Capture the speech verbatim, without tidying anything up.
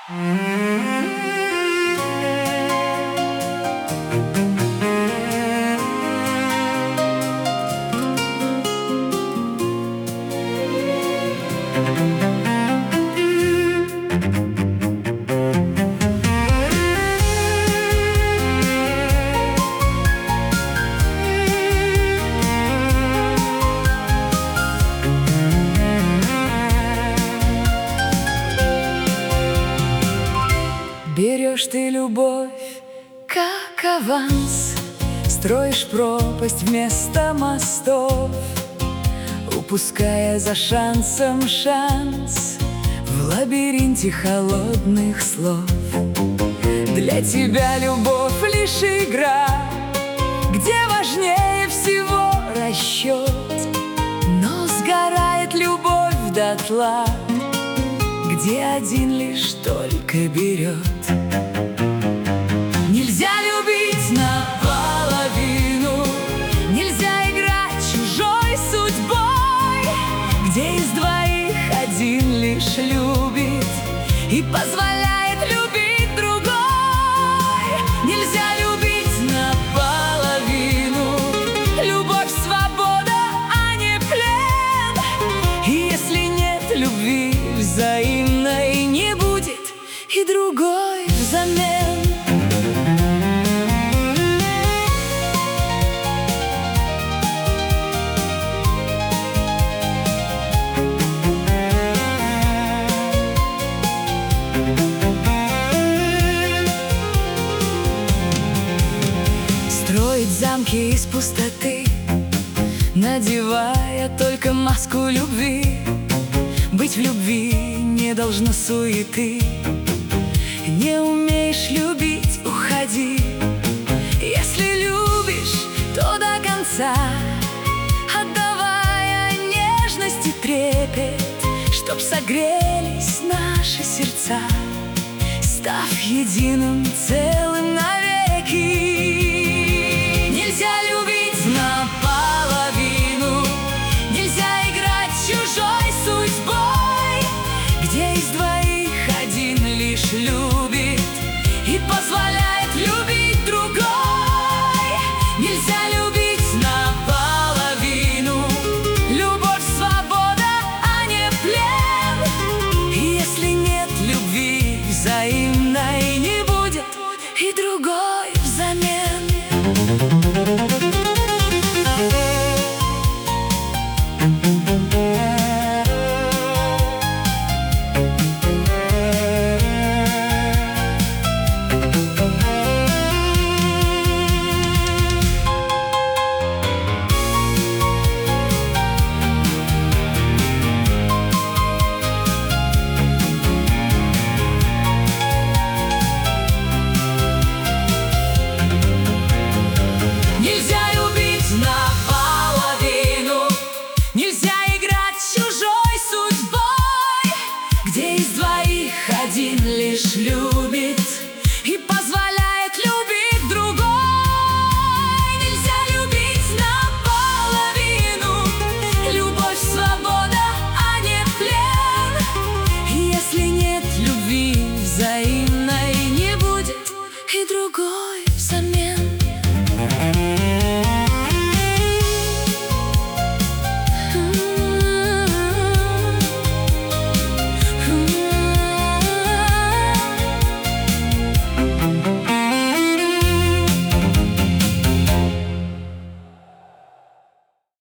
Берешь ты любовь, как аванс, строишь пропасть вместо мостов, упуская за шансом шанс в лабиринте холодных слов. Для тебя любовь лишь игра, где важнее всего расчет, но сгорает любовь дотла, где один лишь только берет. Нельзя любить наполовину, нельзя играть чужой судьбой, где из двоих один лишь любит и позволяет любить другой. Нельзя любить наполовину, любовь — свобода, а не плен. И если нет любви взаимной, не будет и другой взамен. Строить замки из пустоты, надевая только маску любви. Быть в любви не должно суеты. Не умеешь любить — уходи. Если любишь, то до конца, отдавая нежность и трепет, чтоб согрелись наши сердца, став единым целым навеки. Нельзя любить наполовину, нельзя играть чужой судьбой, где из двоих один лишь любит и позволяет любить другой. Нельзя любить наполовину, любовь — свобода, а не плен. И если нет любви взаимной, не будет и другой взамен. Нельзя любить наполовину, нельзя играть чужой судьбой, где из двоих один лишь любит